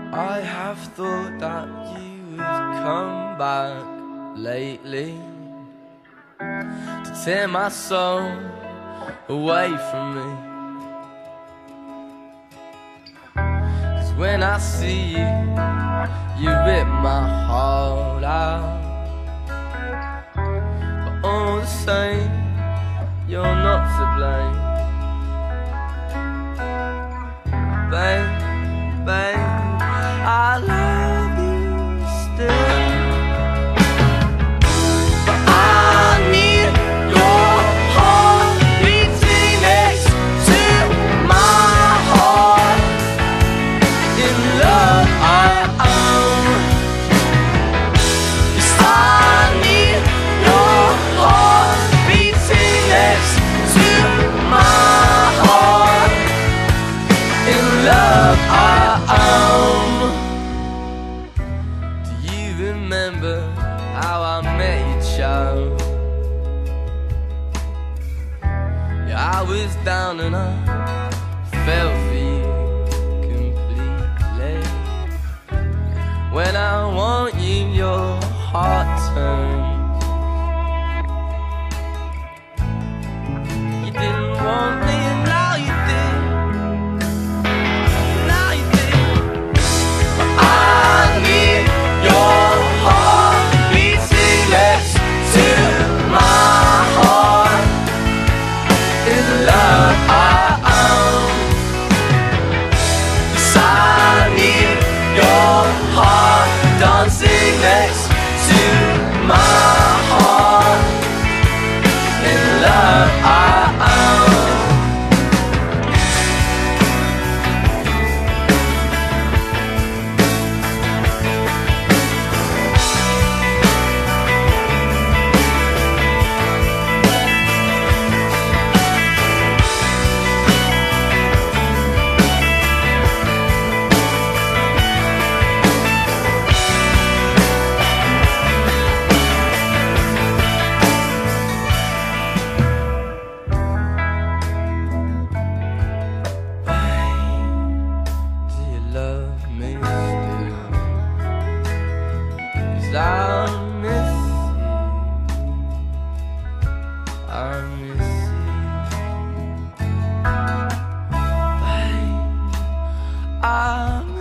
I have thought that you would come back lately to tear my soul away from me. 'Cause when I see you, you rip my heart out. But all the same, you're not to blame. Babe, babe, I love you still, but I need your heart beating next to my heart. In love I am. Yes, I need your heart beating next to my heart. In love I am. Do you remember how I met you, child? Yeah, I was down and I fell for you completely. When I want you, your heart turns. You didn't want me and now you did. Now you did. But I need your heart beating next to my heart. In love I am. 'Cause I need your heart dancing next to my heart. In love I am. Do you love me still? 'Cause I miss you. I miss you. Babe, I